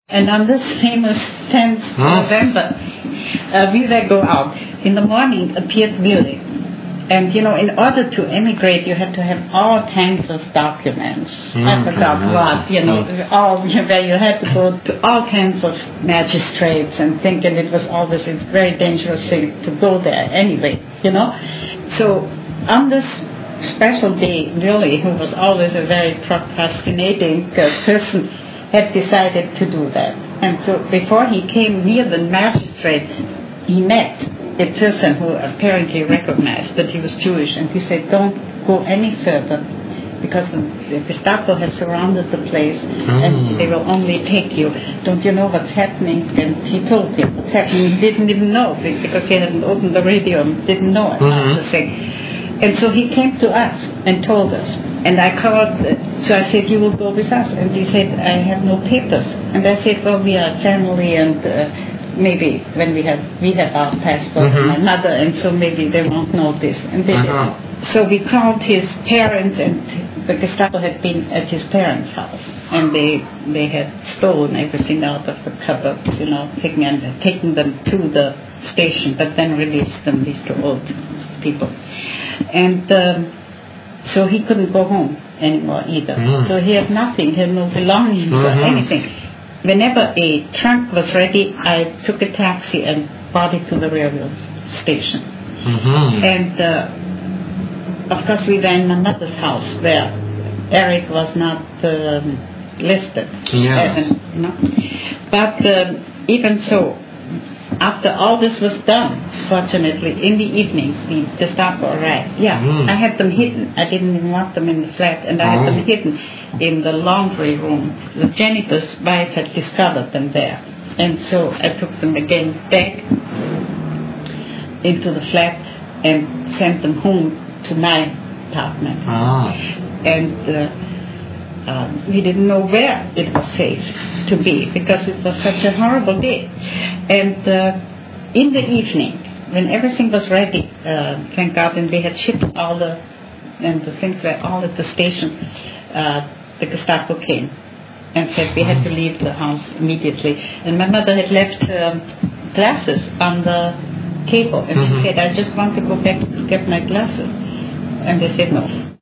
And on this famous 10th November, we will go out. In the morning appeared Willie. And, in order to emigrate, you had to have all kinds of documents. I forgot what, all where you had to go to all kinds of magistrates and think, and it was always a very dangerous thing to go there anyway, So on this special day, Willie, who was always a very procrastinating person, had decided to do that. And so before he came near the magistrate, he met a person who apparently recognized that he was Jewish, and he said, "Don't go any further, because the Gestapo has surrounded the place, and they will only take you. Don't you know what's happening?" And he told him what's happening. He didn't even know, because he hadn't opened the radio and didn't know about the thing. And so he came to us and told us. And I called, so I said, "You will go with us?" And he said, "I have no papers." And I said, "Well, we are family, and maybe when we have our passport, and my mother, and so maybe they won't know this." And they didn't. So we called his parents, and the Gestapo had been at his parents' house, and they had stolen everything out of the cupboards, taking them to the station, but then released them, these two old people. And so he couldn't go home anymore either. So he had nothing, he had no belongings or anything. Whenever a trunk was ready, I took a taxi and brought it to the railroad station. And of course we were in my mother's house where Eric was not listed. But even so, after all this was done, fortunately, in the evening, the Gestapo arrived. I had them hidden. I didn't even want them in the flat, and I had them hidden in the laundry room. The janitor's wife had discovered them there. And so I took them again back into the flat and sent them home to my apartment. And we didn't know where it was safe to be, because it was such a horrible day. And in the evening, when everything was ready, thank God, and they had shipped and the things were all at the station, the Gestapo came and said we had to leave the house immediately. And my mother had left glasses on the table, and she said, "I just want to go back to get my glasses." And they said no.